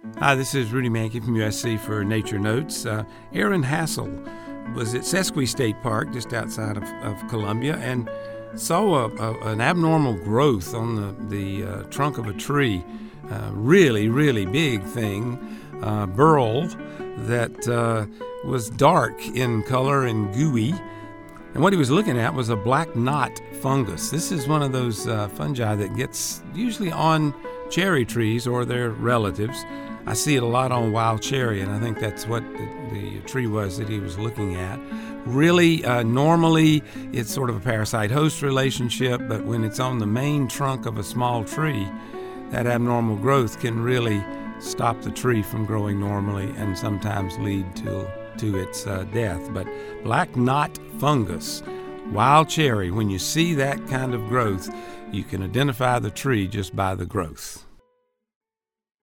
Hi, this is Rudy Mankey from USC for Nature Notes. Aaron Hassel was at Sesqui State Park just outside of Columbia and saw an abnormal growth on the trunk of a tree. Really big thing, burl that was dark in color and gooey. And what he was looking at was a black knot fungus. This is one of those fungi that gets usually on cherry trees or their relatives. I see it a lot on wild cherry, and I think that's what the tree was that he was looking at. Really, normally it's sort of a parasite-host relationship, but when it's on the main trunk of a small tree, that abnormal growth can really stop the tree from growing normally and sometimes lead to its death. But black knot fungus, wild cherry, when you see that kind of growth, you can identify the tree just by the growth.